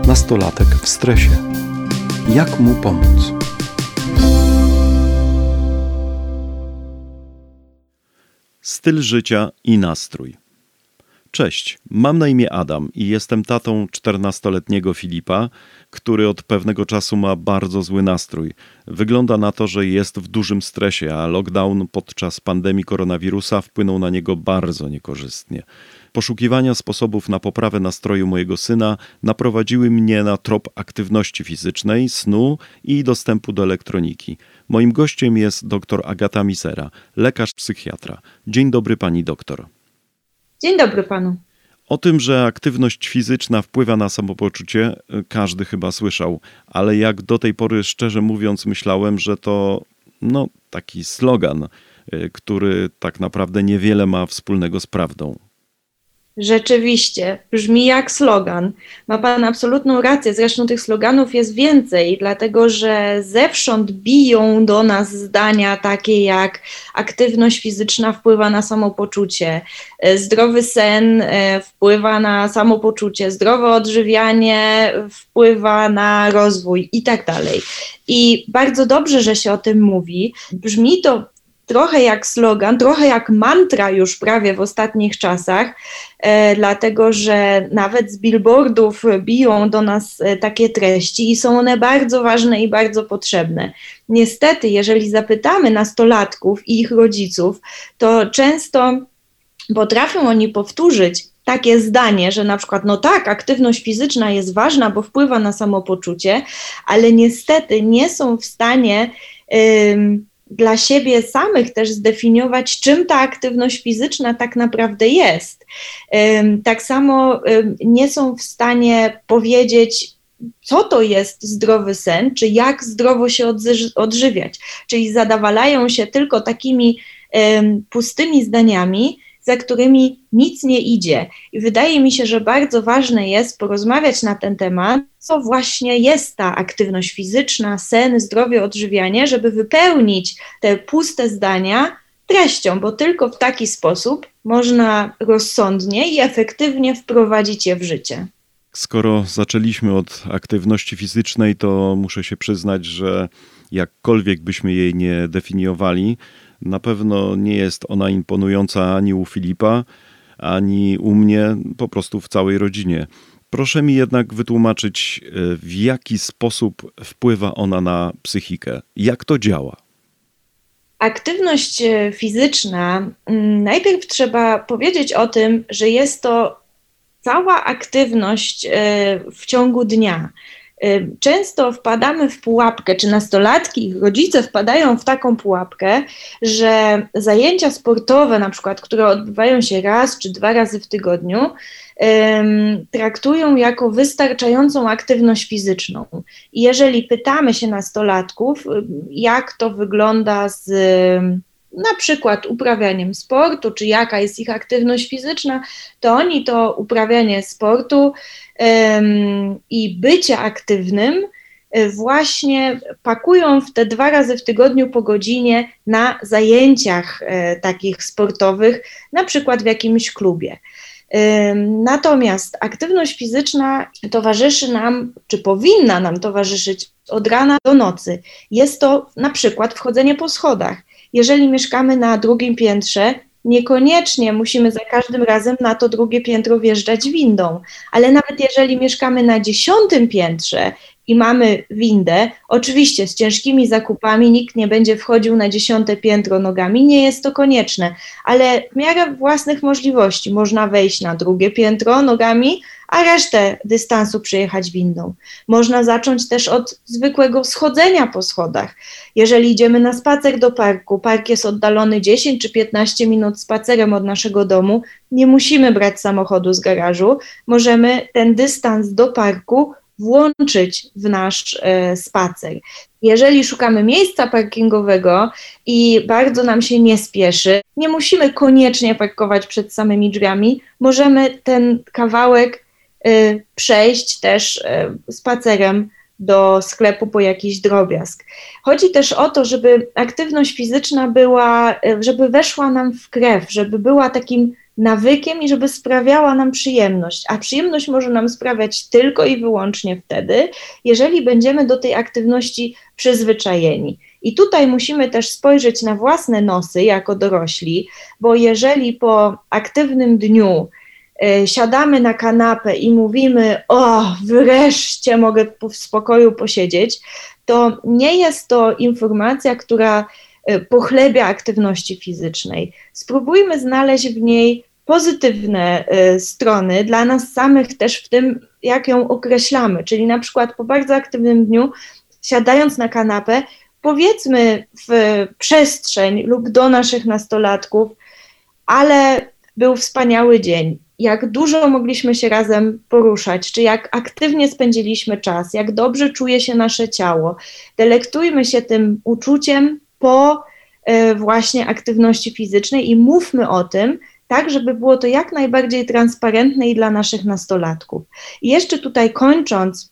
Nastolatek w stresie. Jak mu pomóc? Styl życia i nastrój. Cześć, mam na imię Adam i jestem tatą 14-letniego Filipa, który od pewnego czasu ma bardzo zły nastrój. Wygląda na to, że jest w dużym stresie, a lockdown podczas pandemii koronawirusa wpłynął na niego bardzo niekorzystnie. Poszukiwania sposobów na poprawę nastroju mojego syna naprowadziły mnie na trop aktywności fizycznej, snu i dostępu do elektroniki. Moim gościem jest dr Agata Misera, lekarz-psychiatra. Dzień dobry pani doktor. Dzień dobry panu. O tym, że aktywność fizyczna wpływa na samopoczucie, każdy chyba słyszał, ale jak do tej pory, szczerze mówiąc, myślałem, że to taki slogan, który tak naprawdę niewiele ma wspólnego z prawdą. Rzeczywiście, brzmi jak slogan. Ma pan absolutną rację, zresztą tych sloganów jest więcej, dlatego że zewsząd biją do nas zdania takie jak aktywność fizyczna wpływa na samopoczucie, zdrowy sen wpływa na samopoczucie, zdrowe odżywianie wpływa na rozwój i tak dalej. I bardzo dobrze, że się o tym mówi. Brzmi to trochę jak slogan, trochę jak mantra już prawie w ostatnich czasach, dlatego że nawet z billboardów biją do nas takie treści i są one bardzo ważne i bardzo potrzebne. Niestety, jeżeli zapytamy nastolatków i ich rodziców, to często potrafią oni powtórzyć takie zdanie, że na przykład, aktywność fizyczna jest ważna, bo wpływa na samopoczucie, ale niestety nie są w stanie dla siebie samych też zdefiniować, czym ta aktywność fizyczna tak naprawdę jest. Tak samo nie są w stanie powiedzieć, co to jest zdrowy sen, czy jak zdrowo się odżywiać. Czyli zadawalają się tylko takimi pustymi zdaniami, za którymi nic nie idzie. I wydaje mi się, że bardzo ważne jest porozmawiać na ten temat, co właśnie jest ta aktywność fizyczna, sen, zdrowie, odżywianie, żeby wypełnić te puste zdania treścią, bo tylko w taki sposób można rozsądnie i efektywnie wprowadzić je w życie. Skoro zaczęliśmy od aktywności fizycznej, to muszę się przyznać, że jakkolwiek byśmy jej nie definiowali, na pewno nie jest ona imponująca ani u Filipa, ani u mnie, po prostu w całej rodzinie. Proszę mi jednak wytłumaczyć, w jaki sposób wpływa ona na psychikę. Jak to działa? Aktywność fizyczna, najpierw trzeba powiedzieć o tym, że jest to cała aktywność w ciągu dnia. Często wpadamy w pułapkę, czy nastolatki, ich rodzice wpadają w taką pułapkę, że zajęcia sportowe, na przykład, które odbywają się raz czy 2 razy w tygodniu, traktują jako wystarczającą aktywność fizyczną. I jeżeli pytamy się nastolatków, jak to wygląda z na przykład uprawianiem sportu, czy jaka jest ich aktywność fizyczna, to oni to uprawianie sportu i bycie aktywnym właśnie pakują w te 2 razy w tygodniu po godzinie na zajęciach takich sportowych, na przykład w jakimś klubie. Natomiast aktywność fizyczna towarzyszy nam, czy powinna nam towarzyszyć od rana do nocy. Jest to na przykład wchodzenie po schodach. Jeżeli mieszkamy na 2. piętrze, niekoniecznie musimy za każdym razem na to 2. piętro wjeżdżać windą, ale nawet jeżeli mieszkamy na 10. piętrze i mamy windę, oczywiście z ciężkimi zakupami nikt nie będzie wchodził na 10. piętro nogami, nie jest to konieczne, ale w miarę własnych możliwości można wejść na 2. piętro nogami, a resztę dystansu przejechać windą. Można zacząć też od zwykłego schodzenia po schodach. Jeżeli idziemy na spacer do parku, park jest oddalony 10 czy 15 minut spacerem od naszego domu, nie musimy brać samochodu z garażu, możemy ten dystans do parku włączyć w nasz spacer. Jeżeli szukamy miejsca parkingowego i bardzo nam się nie spieszy, nie musimy koniecznie parkować przed samymi drzwiami, możemy ten kawałek przejść też spacerem do sklepu po jakiś drobiazg. Chodzi też o to, żeby aktywność fizyczna była, żeby weszła nam w krew, żeby była takim nawykiem i żeby sprawiała nam przyjemność, a przyjemność może nam sprawiać tylko i wyłącznie wtedy, jeżeli będziemy do tej aktywności przyzwyczajeni. I tutaj musimy też spojrzeć na własne nosy jako dorośli, bo jeżeli po aktywnym dniu siadamy na kanapę i mówimy: o, wreszcie mogę w spokoju posiedzieć, to nie jest to informacja, która pochlebia aktywności fizycznej. Spróbujmy znaleźć w niej pozytywne strony dla nas samych też w tym, jak ją określamy, czyli na przykład po bardzo aktywnym dniu, siadając na kanapę, powiedzmy w przestrzeń lub do naszych nastolatków: ale był wspaniały dzień, jak dużo mogliśmy się razem poruszać, czy jak aktywnie spędziliśmy czas, jak dobrze czuje się nasze ciało. Delektujmy się tym uczuciem po właśnie aktywności fizycznej i mówmy o tym, tak, żeby było to jak najbardziej transparentne i dla naszych nastolatków. I jeszcze tutaj kończąc,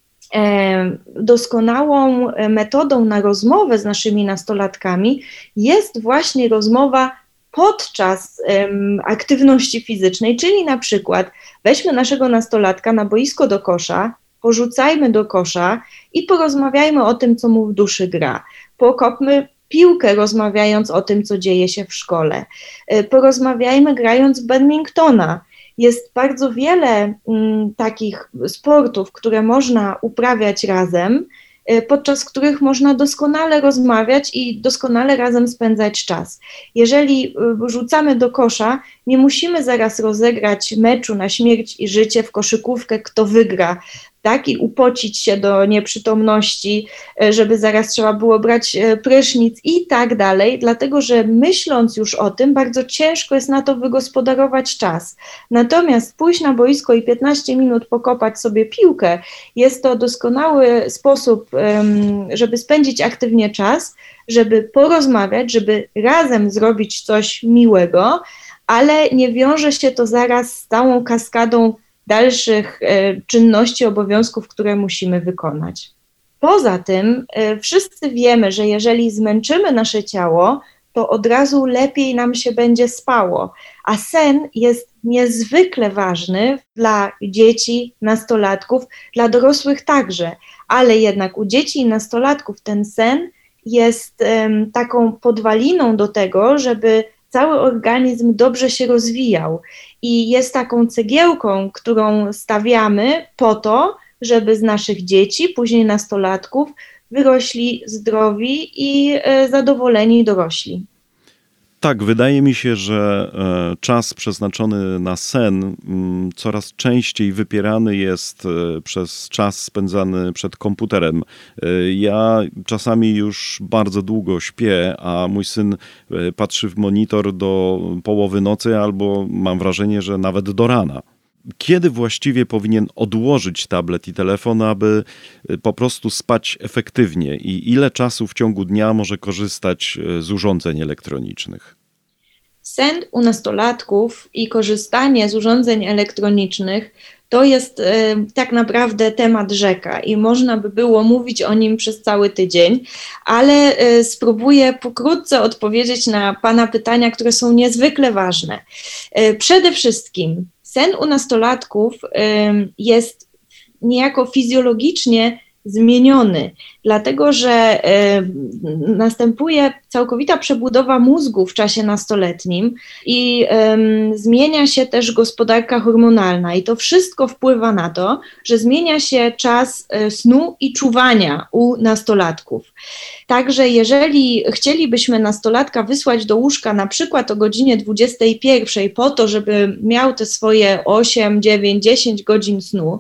doskonałą metodą na rozmowę z naszymi nastolatkami jest właśnie rozmowa podczas aktywności fizycznej, czyli na przykład weźmy naszego nastolatka na boisko do kosza, porzucajmy do kosza i porozmawiajmy o tym, co mu w duszy gra. Pokopmy piłkę, rozmawiając o tym, co dzieje się w szkole. Porozmawiajmy grając w badmintona. Jest bardzo wiele takich sportów, które można uprawiać razem, podczas których można doskonale rozmawiać i doskonale razem spędzać czas. Jeżeli rzucamy do kosza, nie musimy zaraz rozegrać meczu na śmierć i życie w koszykówkę, kto wygra, tak, i upocić się do nieprzytomności, żeby zaraz trzeba było brać prysznic i tak dalej, dlatego że myśląc już o tym, bardzo ciężko jest na to wygospodarować czas. Natomiast pójść na boisko i 15 minut pokopać sobie piłkę, jest to doskonały sposób, żeby spędzić aktywnie czas, żeby porozmawiać, żeby razem zrobić coś miłego, ale nie wiąże się to zaraz z całą kaskadą dalszych czynności, obowiązków, które musimy wykonać. Poza tym wszyscy wiemy, że jeżeli zmęczymy nasze ciało, to od razu lepiej nam się będzie spało, a sen jest niezwykle ważny dla dzieci, nastolatków, dla dorosłych także, ale jednak u dzieci i nastolatków ten sen jest taką podwaliną do tego, żeby cały organizm dobrze się rozwijał i jest taką cegiełką, którą stawiamy po to, żeby z naszych dzieci, później nastolatków, wyrośli zdrowi i zadowoleni dorośli. Tak, wydaje mi się, że czas przeznaczony na sen coraz częściej wypierany jest przez czas spędzany przed komputerem. Ja czasami już bardzo długo śpię, a mój syn patrzy w monitor do połowy nocy albo mam wrażenie, że nawet do rana. Kiedy właściwie powinien odłożyć tablet i telefon, aby po prostu spać efektywnie i ile czasu w ciągu dnia może korzystać z urządzeń elektronicznych? Sen u nastolatków i korzystanie z urządzeń elektronicznych to jest tak naprawdę temat rzeka i można by było mówić o nim przez cały tydzień, ale spróbuję pokrótce odpowiedzieć na Pana pytania, które są niezwykle ważne. Przede wszystkim sen u nastolatków jest niejako fizjologicznie zmieniony, dlatego że następuje całkowita przebudowa mózgu w czasie nastoletnim i zmienia się też gospodarka hormonalna i to wszystko wpływa na to, że zmienia się czas snu i czuwania u nastolatków. Także jeżeli chcielibyśmy nastolatka wysłać do łóżka na przykład o godzinie 21 po to, żeby miał te swoje 8, 9, 10 godzin snu,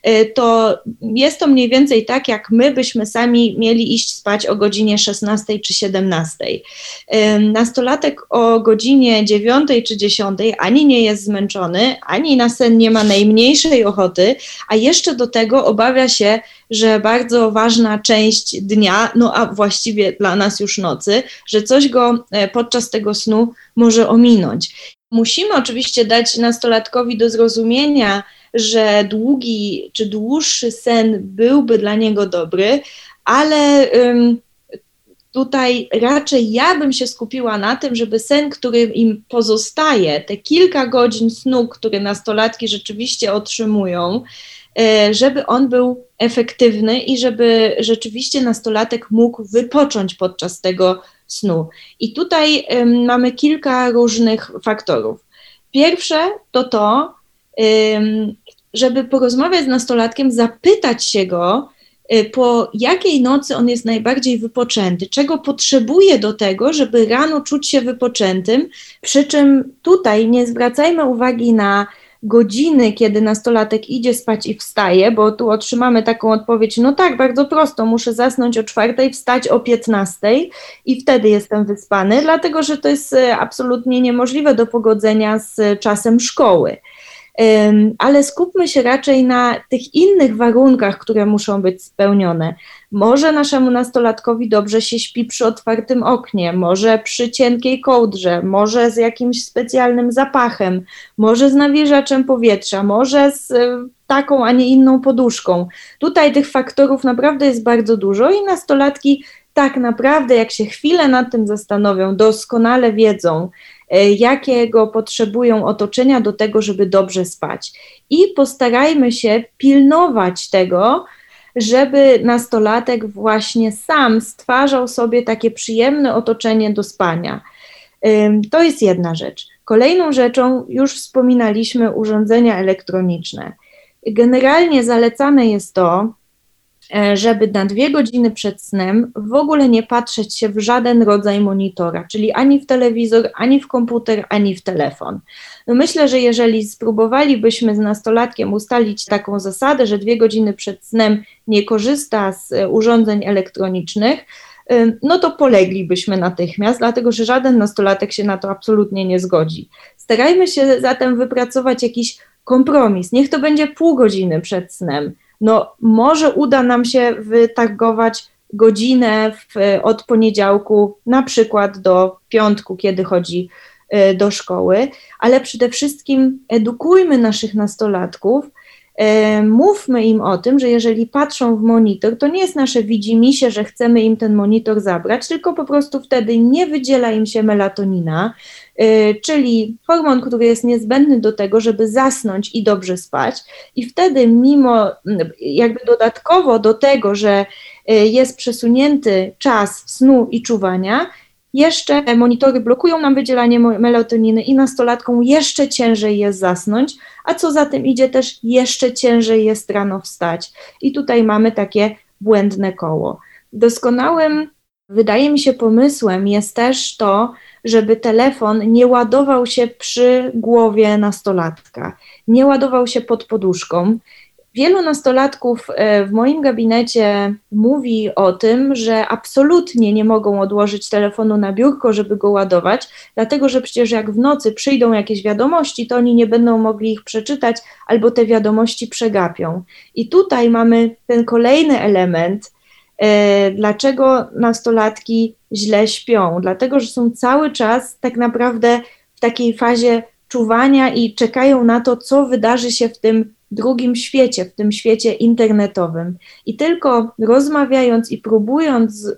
to jest to mniej więcej tak, jak my byśmy sami mieli iść spać o godzinie 16 czy 17. Nastolatek o godzinie 9 czy 10 ani nie jest zmęczony, ani na sen nie ma najmniejszej ochoty, a jeszcze do tego obawia się, że bardzo ważna część dnia, no a właściwie dla nas już nocy, że coś go podczas tego snu może ominąć. Musimy oczywiście dać nastolatkowi do zrozumienia, że długi czy dłuższy sen byłby dla niego dobry, ale tutaj raczej ja bym się skupiła na tym, żeby sen, który im pozostaje, te kilka godzin snu, które nastolatki rzeczywiście otrzymują, żeby on był efektywny i żeby rzeczywiście nastolatek mógł wypocząć podczas tego snu. I tutaj mamy kilka różnych faktorów. Pierwsze to, żeby porozmawiać z nastolatkiem, zapytać się go, po jakiej nocy on jest najbardziej wypoczęty, czego potrzebuje do tego, żeby rano czuć się wypoczętym, przy czym tutaj nie zwracajmy uwagi na godziny, kiedy nastolatek idzie spać i wstaje, bo tu otrzymamy taką odpowiedź, no tak, bardzo prosto, muszę zasnąć o 4:00, wstać o 15:00 i wtedy jestem wyspany, dlatego że to jest absolutnie niemożliwe do pogodzenia z czasem szkoły. Ale skupmy się raczej na tych innych warunkach, które muszą być spełnione. Może naszemu nastolatkowi dobrze się śpi przy otwartym oknie, może przy cienkiej kołdrze, może z jakimś specjalnym zapachem, może z nawilżaczem powietrza, może z taką, a nie inną poduszką. Tutaj tych faktorów naprawdę jest bardzo dużo i nastolatki tak naprawdę, jak się chwilę nad tym zastanowią, doskonale wiedzą, jakiego potrzebują otoczenia do tego, żeby dobrze spać. I postarajmy się pilnować tego, żeby nastolatek właśnie sam stwarzał sobie takie przyjemne otoczenie do spania. To jest jedna rzecz. Kolejną rzeczą, już wspominaliśmy, urządzenia elektroniczne. Generalnie zalecane jest to, żeby na 2 godziny przed snem w ogóle nie patrzeć się w żaden rodzaj monitora, czyli ani w telewizor, ani w komputer, ani w telefon. No myślę, że jeżeli spróbowalibyśmy z nastolatkiem ustalić taką zasadę, że 2 godziny przed snem nie korzysta z urządzeń elektronicznych, no to poleglibyśmy natychmiast, dlatego że żaden nastolatek się na to absolutnie nie zgodzi. Starajmy się zatem wypracować jakiś kompromis, niech to będzie pół godziny przed snem. No może uda nam się wytargować godzinę od poniedziałku na przykład do piątku, kiedy chodzi do szkoły, ale przede wszystkim edukujmy naszych nastolatków, mówmy im o tym, że jeżeli patrzą w monitor, to nie jest nasze widzimisię, że chcemy im ten monitor zabrać, tylko po prostu wtedy nie wydziela im się melatonina, czyli hormon, który jest niezbędny do tego, żeby zasnąć i dobrze spać i wtedy mimo jakby dodatkowo do tego, że jest przesunięty czas snu i czuwania, jeszcze monitory blokują nam wydzielanie melatoniny i nastolatkom jeszcze ciężej jest zasnąć, a co za tym idzie też jeszcze ciężej jest rano wstać. I tutaj mamy takie błędne koło. Doskonałym, wydaje mi się, pomysłem jest też to, żeby telefon nie ładował się przy głowie nastolatka, nie ładował się pod poduszką. Wielu nastolatków w moim gabinecie mówi o tym, że absolutnie nie mogą odłożyć telefonu na biurko, żeby go ładować, dlatego że przecież jak w nocy przyjdą jakieś wiadomości, to oni nie będą mogli ich przeczytać albo te wiadomości przegapią. I tutaj mamy ten kolejny element, dlaczego nastolatki źle śpią, dlatego że są cały czas tak naprawdę w takiej fazie czuwania i czekają na to, co wydarzy się w tym drugim świecie, w tym świecie internetowym. I tylko rozmawiając i próbując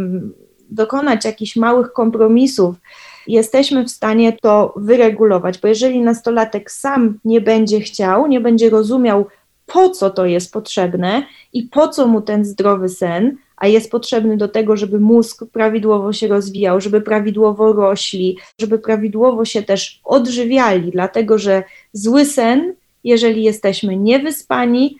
dokonać jakichś małych kompromisów, jesteśmy w stanie to wyregulować, bo jeżeli nastolatek sam nie będzie chciał, nie będzie rozumiał, po co to jest potrzebne i po co mu ten zdrowy sen, a jest potrzebny do tego, żeby mózg prawidłowo się rozwijał, żeby prawidłowo rośli, żeby prawidłowo się też odżywiali, dlatego że zły sen, jeżeli jesteśmy niewyspani,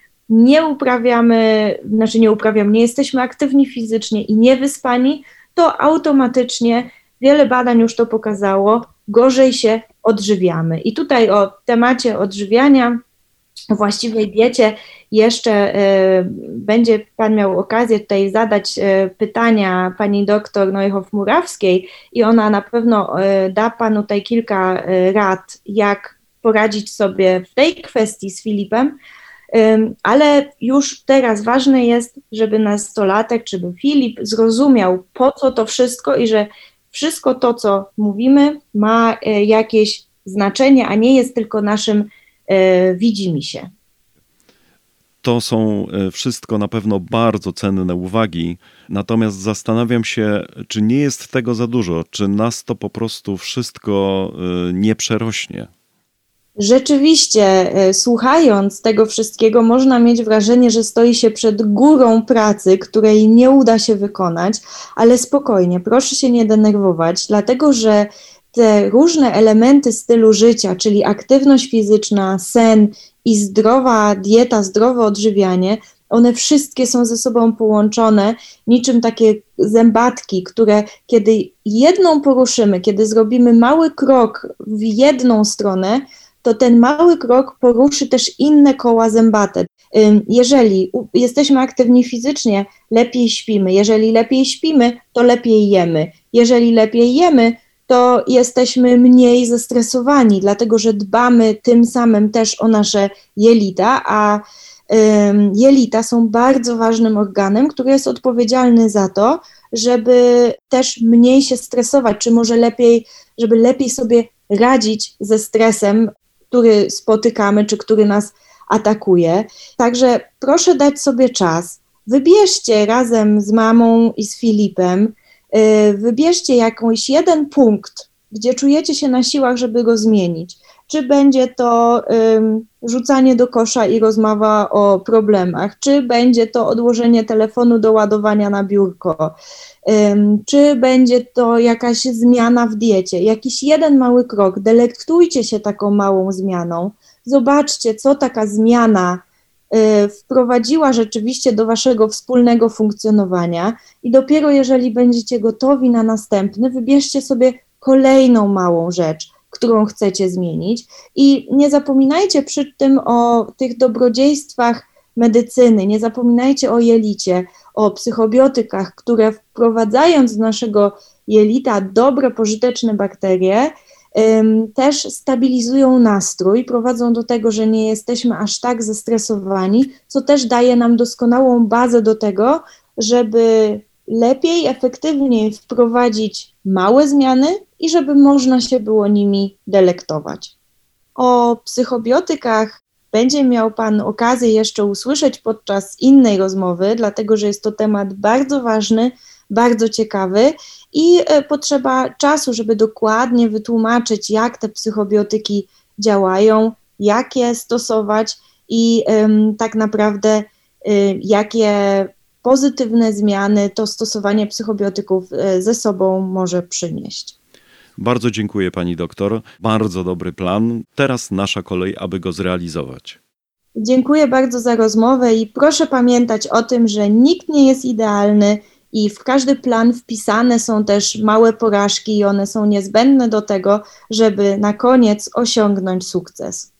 nie jesteśmy aktywni fizycznie i niewyspani, to automatycznie, wiele badań już to pokazało, gorzej się odżywiamy. I tutaj o temacie odżywiania, o właściwej diecie jeszcze będzie Pan miał okazję tutaj zadać pytania pani doktor Neuhoff-Murawskiej i ona na pewno da Panu tutaj kilka rad, jak poradzić sobie w tej kwestii z Filipem, ale już teraz ważne jest, żeby nastolatek, żeby Filip zrozumiał, po co to wszystko i że wszystko to, co mówimy, ma jakieś znaczenie, a nie jest tylko naszym widzimisię. To są wszystko na pewno bardzo cenne uwagi, natomiast zastanawiam się, czy nie jest tego za dużo, czy nas to po prostu wszystko nie przerośnie. Rzeczywiście, słuchając tego wszystkiego, można mieć wrażenie, że stoi się przed górą pracy, której nie uda się wykonać, ale spokojnie, proszę się nie denerwować, dlatego że te różne elementy stylu życia, czyli aktywność fizyczna, sen i zdrowa dieta, zdrowe odżywianie, one wszystkie są ze sobą połączone niczym takie zębatki, które kiedy jedną poruszymy, kiedy zrobimy mały krok w jedną stronę, to ten mały krok poruszy też inne koła zębate. Jeżeli jesteśmy aktywni fizycznie, lepiej śpimy. Jeżeli lepiej śpimy, to lepiej jemy. Jeżeli lepiej jemy, to jesteśmy mniej zestresowani, dlatego że dbamy tym samym też o nasze jelita, a jelita są bardzo ważnym organem, który jest odpowiedzialny za to, żeby też mniej się stresować, czy może lepiej, żeby lepiej sobie radzić ze stresem, który spotykamy, czy który nas atakuje. Także proszę dać sobie czas. Wybierzcie razem z mamą i z Filipem, wybierzcie jakiś jeden punkt, gdzie czujecie się na siłach, żeby go zmienić. Czy będzie to rzucanie do kosza i rozmowa o problemach, czy będzie to odłożenie telefonu do ładowania na biurko, czy będzie to jakaś zmiana w diecie, jakiś jeden mały krok, delektujcie się taką małą zmianą, zobaczcie, co taka zmiana wprowadziła rzeczywiście do waszego wspólnego funkcjonowania i dopiero jeżeli będziecie gotowi na następny, wybierzcie sobie kolejną małą rzecz, którą chcecie zmienić i nie zapominajcie przy tym o tych dobrodziejstwach medycyny, nie zapominajcie o jelicie, o psychobiotykach, które wprowadzając do naszego jelita dobre, pożyteczne bakterie, też stabilizują nastrój, prowadzą do tego, że nie jesteśmy aż tak zestresowani, co też daje nam doskonałą bazę do tego, żeby lepiej, efektywniej wprowadzić małe zmiany i żeby można się było nimi delektować. O psychobiotykach będzie miał Pan okazję jeszcze usłyszeć podczas innej rozmowy, dlatego że jest to temat bardzo ważny, bardzo ciekawy i potrzeba czasu, żeby dokładnie wytłumaczyć, jak te psychobiotyki działają, jak je stosować i tak naprawdę jakie pozytywne zmiany to stosowanie psychobiotyków ze sobą może przynieść. Bardzo dziękuję pani doktor. Bardzo dobry plan. Teraz nasza kolej, aby go zrealizować. Dziękuję bardzo za rozmowę i proszę pamiętać o tym, że nikt nie jest idealny i w każdy plan wpisane są też małe porażki i one są niezbędne do tego, żeby na koniec osiągnąć sukces.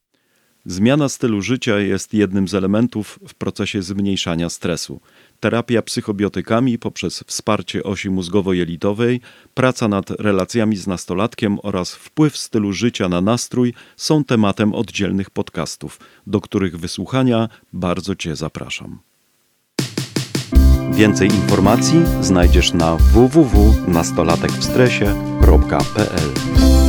Zmiana stylu życia jest jednym z elementów w procesie zmniejszania stresu. Terapia psychobiotykami poprzez wsparcie osi mózgowo-jelitowej, praca nad relacjami z nastolatkiem oraz wpływ stylu życia na nastrój są tematem oddzielnych podcastów, do których wysłuchania bardzo Cię zapraszam. Więcej informacji znajdziesz na www.nastolatekwstresie.pl